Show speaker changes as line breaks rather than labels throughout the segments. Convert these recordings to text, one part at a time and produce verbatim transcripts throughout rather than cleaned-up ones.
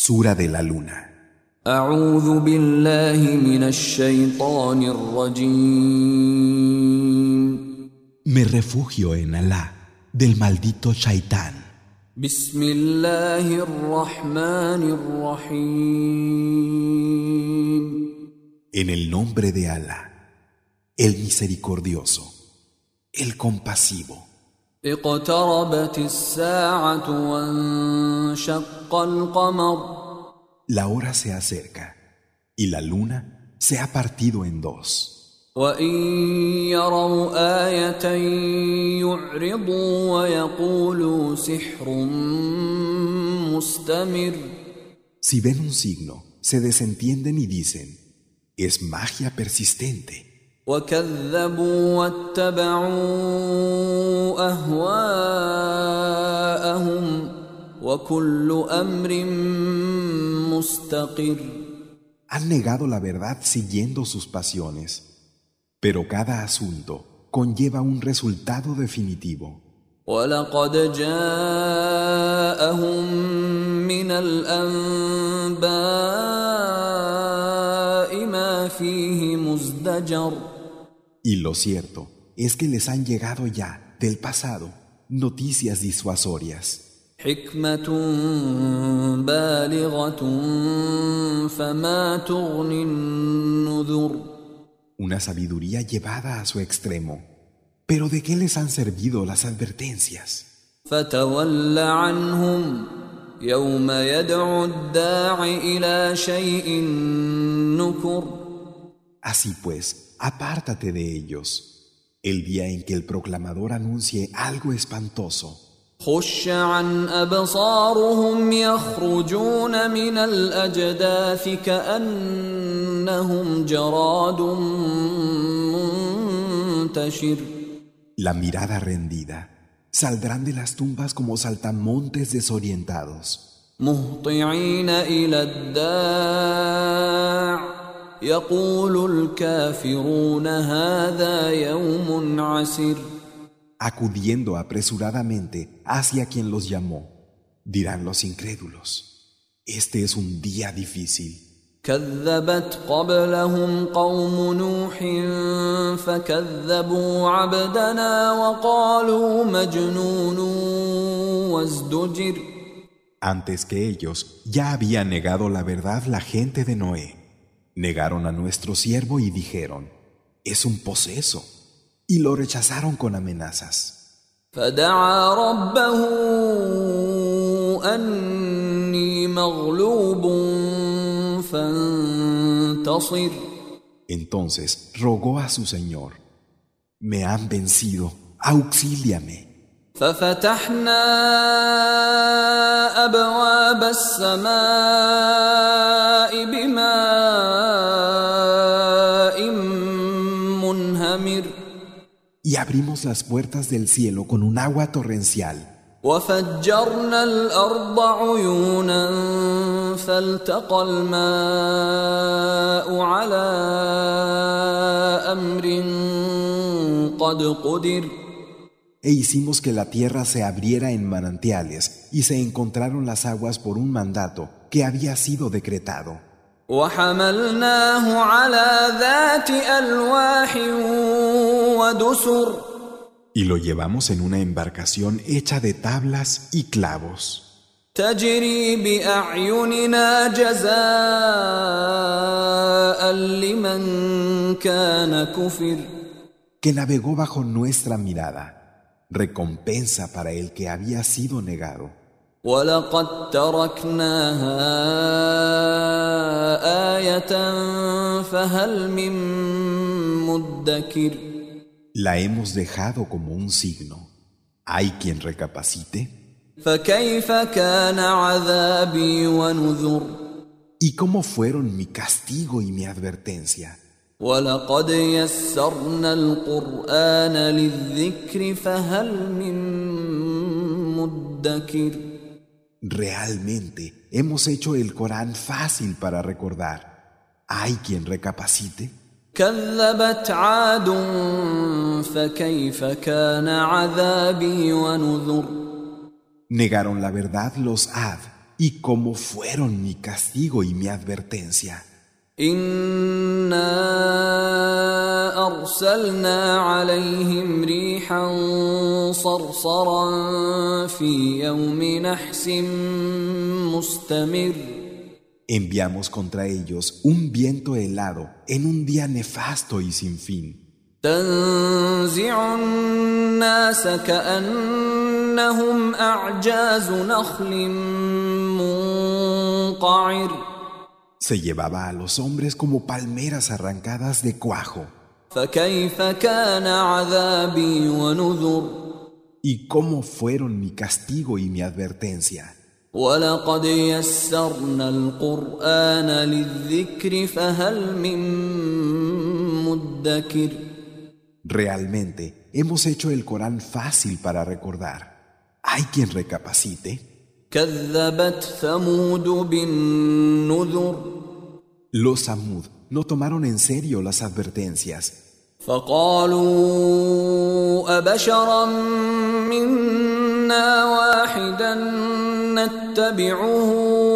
Sura de la Luna.
أعوذ بالله من الشيطان الرجيم.
Me refugio en Alá del maldito Shaitán.
بسم الله الرحمن الرحيم.
En el nombre de Alá, el misericordioso, el compasivo.
اقتربت الساعة وانشق القمر.
La hora se acerca y la luna se ha partido en dos.
وإن يروا آية يعرضوا ويقولوا سحر مستمر.
Si ven un signo, se desentienden y dicen, es magia persistente.
وكذبوا واتبعوا أهواءهم وكل أمر مستقر.
Han negado la verdad siguiendo sus pasiones, pero cada asunto conlleva un resultado definitivo.
ولقد جاءهم من الأنباء ما فيه مزدجر.
Y lo cierto es que les han llegado ya del pasado noticias disuasorias.
حكمة بالغة فما تغني النذر.
Una sabiduría llevada a su extremo. ¿Pero de qué les han servido las advertencias?
فتول عنهم يوم يدعو الداع إلى شيء نكر.
Así pues, apártate de ellos, el día en que el proclamador anuncie algo espantoso.
خش عن أبصارهم يخرجون من الأجداث كأنهم جراد منتشر.
La mirada rendida, saldrán de las tumbas como saltamontes desorientados.
مهطعين إلى الداع يقول الكافرون هذا يوم عسر.
Acudiendo apresuradamente hacia quien los llamó, dirán los incrédulos, este es un día difícil.
كذبت قبلهم قوم نوح فكذبوا عبدنا وقالوا مجنون وازدجر.
Antes que ellos ya había negado la verdad la gente de Noé. Negaron a nuestro siervo y dijeron, es un poseso. Y lo rechazaron con amenazas.
فدعا ربه أني مغلوب فانتصر.
Entonces rogó a su Señor, me han vencido, auxíliame.
ففتحنا أبواب السماء بماء منهمر.
Y abrimos las puertas del cielo con un agua torrencial.
وفجرنا الأرض عيونا فالتقى الماء على أمر قد قدر.
E hicimos que la tierra se abriera en manantiales y se encontraron las aguas por un mandato que había sido decretado.
وحملناه على ذات ألواح ودسر.
Y lo llevamos en una embarcación hecha de tablas y clavos.
تجري بأعيننا جزاء لمن كان كفر.
Que navegó bajo nuestra mirada, recompensa para el que había sido negado.
ولقد تركناها آية فهل من مدكر.
La hemos dejado como un signo. ¿Hay quien recapacite?
فكيف كان عذابي ونذر.
¿Y cómo fueron mi castigo y mi advertencia?
ولقد يسرنا القرآن للذكر فهل من مدكر.
Realmente hemos hecho el Corán fácil para recordar. ¿Hay quien recapacite?
كذبت عاد فكيف كان عذابي ونذر.
Negaron la verdad los Ad. y cómo fueron mi castigo y mi advertencia.
إنا أرسلنا عليهم ريحا صرصرا في يوم نحس مستمر.
Enviamos contra ellos un viento helado en un día nefasto y sin fin.
تنزع الناس كأنهم أعجاز نخل منقعر.
Se llevaba a los hombres como palmeras arrancadas de cuajo.
فكيف كان عذابي ونذر.
¿Y cómo fueron mi castigo y mi advertencia?
ولقد يسرنا القرآن للذكر فهل من مدكر.
Realmente hemos hecho el Corán fácil para recordar. ¿Hay quien recapacite?
كذبت ثمود بالنذر.
Los Samud no tomaron en serio las advertencias.
فقالوا أبشرا منا واحدا نتبعه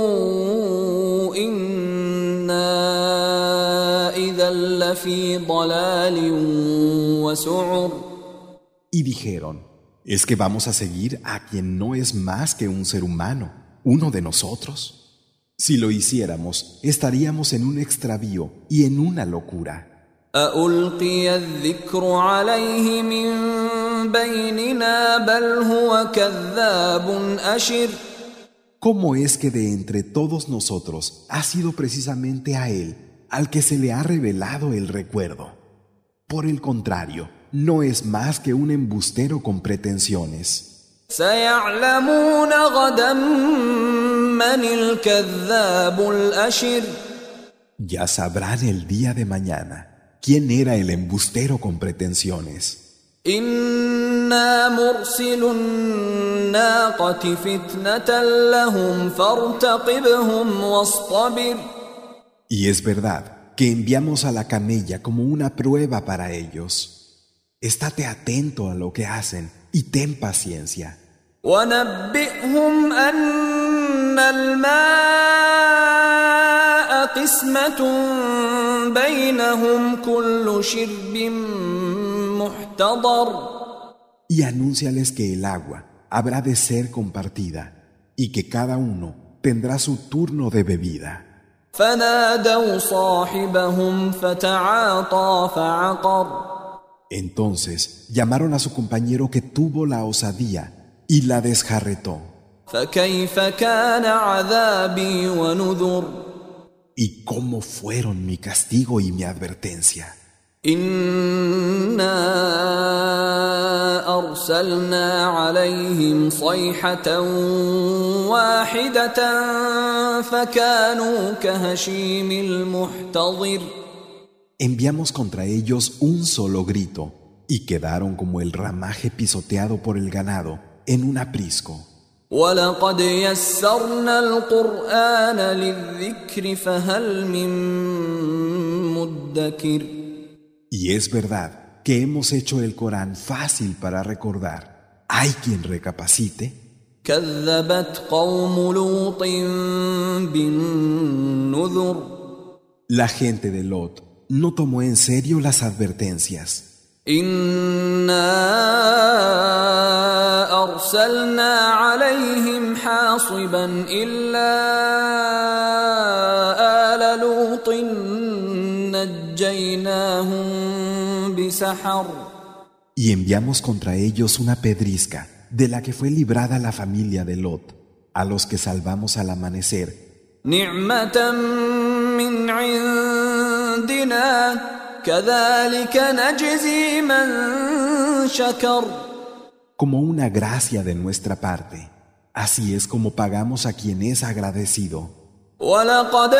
إنا إذا لفي ضلال وسعر.
Y dijeron, ¿es que vamos a seguir a quien no es más que un ser humano, uno de nosotros? Si lo hiciéramos, estaríamos en un extravío y en una locura.
أألقي الذكر عليه من بيننا بل هو كذاب أشر.
¿Cómo es que de entre todos nosotros ha sido precisamente a él al que se le ha revelado el recuerdo? Por el contrario, no es más que un embustero con pretensiones.
سيعلمون غدا من الكذاب الأشر.
Ya sabrán el día de mañana quién era el embustero con pretensiones.
إنا مرسل الناقة فتنة لهم فارتقبهم واصطبر.
Y es verdad que enviamos a la camella como una prueba para ellos. Estate atento a lo que hacen y ten paciencia.
ونبئهم أن الماء قسمة بينهم كل شرب محتضر.
Y anúnciales que el agua habrá de ser compartida y que cada uno tendrá su turno de bebida.
فنادوا صاحبهم فتعاطى فعقر.
Entonces llamaron a su compañero que tuvo la osadía y la desjarretó.
فكيف كان عذابي ونذر.
¿Y cómo fueron mi castigo y mi advertencia?
إنا أرسلنا عليهم صيحة واحدة فكانوا كهشيم المحتضر.
Enviamos contra ellos un solo grito y quedaron como el ramaje pisoteado por el ganado en un aprisco.
ولقد يسرنا القرآن للذكر فهل من مدكر.
Y es verdad que hemos hecho el Corán fácil para recordar. ¿Hay quien recapacite?
كذبت قوم لوط بالنذر.
La gente de Lot no tomó en serio las advertencias.
إنا أرسلنا عليهم حاصبا إلا آل لوط نجيناهم بسحر.
Y enviamos contra ellos una pedrisca de la que fue librada la familia de Lot, a los que salvamos al amanecer.
نعمة من عندنا كذلك نجزي من شكر.
Como una gracia de nuestra parte. Así es como pagamos a quien es agradecido.
ولقد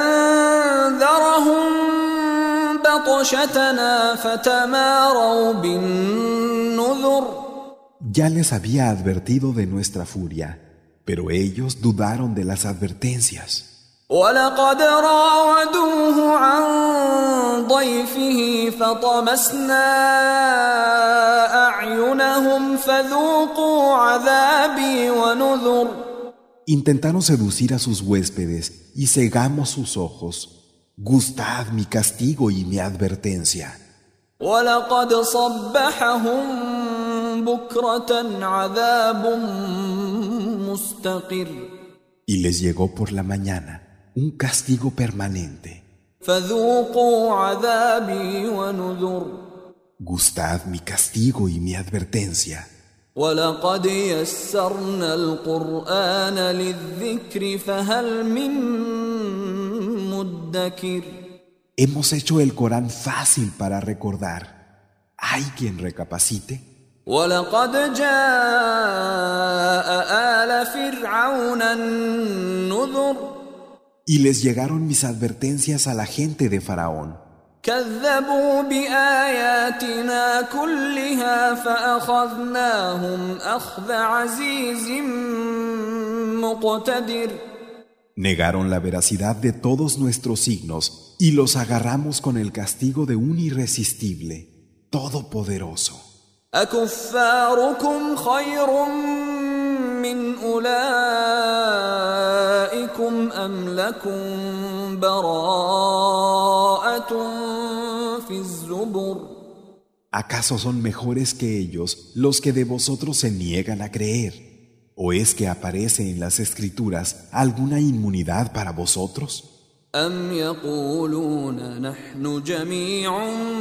أنذرهم بطشتنا فتماروا بالنذر.
Ya les había advertido de nuestra furia, pero ellos dudaron de las advertencias.
ولقد راودوه عن ضيفه فطمسنا أعينهم فذوقوا عذابي ونذر.
Intentaron seducir a sus huéspedes y cegamos sus ojos. Gustad mi castigo y mi advertencia.
ولقد صبحهم بكرة عذاب مستقر
Y les llegó por la mañana un castigo permanente.
فذوقوا عذابي ونذر
Gustad mi castigo y mi advertencia.
ولقد يسرنا القرآن للذكر فهل من مدكر
Hemos hecho el Corán fácil para recordar. ¿Hay quien recapacite?
ولقد جاء آل فرعون النذر
Y les llegaron mis advertencias a la gente de Faraón.
كذبوا بآياتنا كلها فأخذناهم أخذ عزيز مقتدر
Negaron la veracidad de todos nuestros signos y los agarramos con el castigo de un irresistible, todopoderoso.
أكفاركم خير من أولئكم أم لكم براءة في الزبر
¿Acaso son mejores que ellos los que de vosotros se niegan a creer? ¿O es que aparece en las escrituras alguna inmunidad para vosotros?
أم يقولون نحن جميع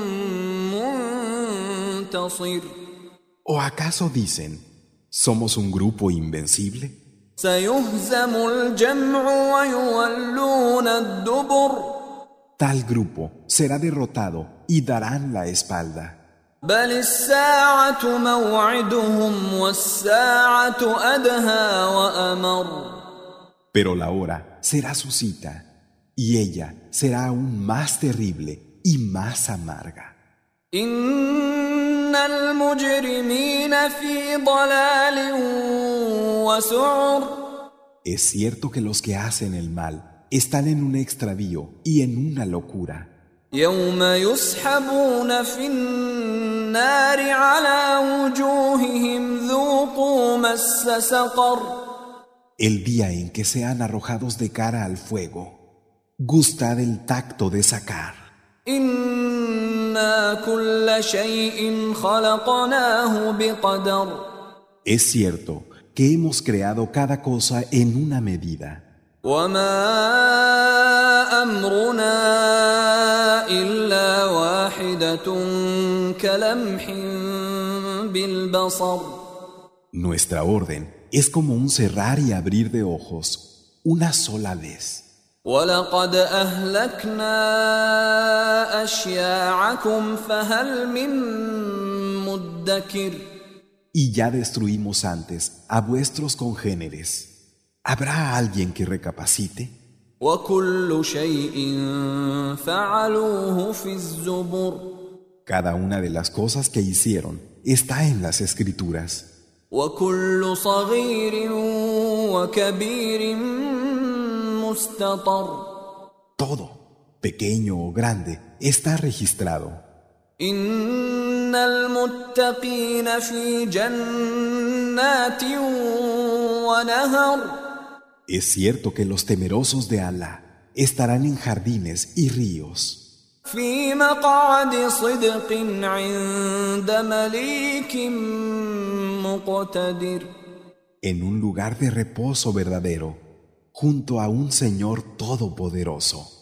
منتصر
¿O acaso dicen, somos un grupo invencible?
سيهزم الجمع ويولون الدبر
Tal grupo será derrotado y darán la espalda.
بل الساعة موعدهم والساعة أدهى وأمر
Pero la hora será su cita, y ella será aún más terrible y más amarga.
إن المجرمين في ضلال وسعر
Es cierto que los que hacen el mal están en un extravío y en una locura.
يوم يسحبون في النار على وجوههم ذوقوا مس سقر
El día en que sean arrojados de cara al fuego, gustad el tacto de sacar.
إنا كل شيء خلقناه بقدر
Es cierto que hemos creado cada cosa en una medida.
وما أمرنا إلا واحدة كلمح بالبصر
Nuestra orden es como un cerrar y abrir de ojos, una sola vez.
ولقد أهلكنا أشياعكم فهل من مدكر
Y ya destruimos antes a vuestros congéneres. ¿Habrá alguien que recapacite?
وكل شيء فعلوه في الزبر
Cada una de las cosas que hicieron está en las escrituras.
وكل صغير وكبير مستطر
Todo, pequeño o grande, está registrado.
إن المتقين في جنات ونهر
Es cierto que los temerosos de Alá estarán en jardines y ríos,
في مقعد صدق عند مليك مقتدر
en un lugar de reposo verdadero, junto a un Señor todopoderoso.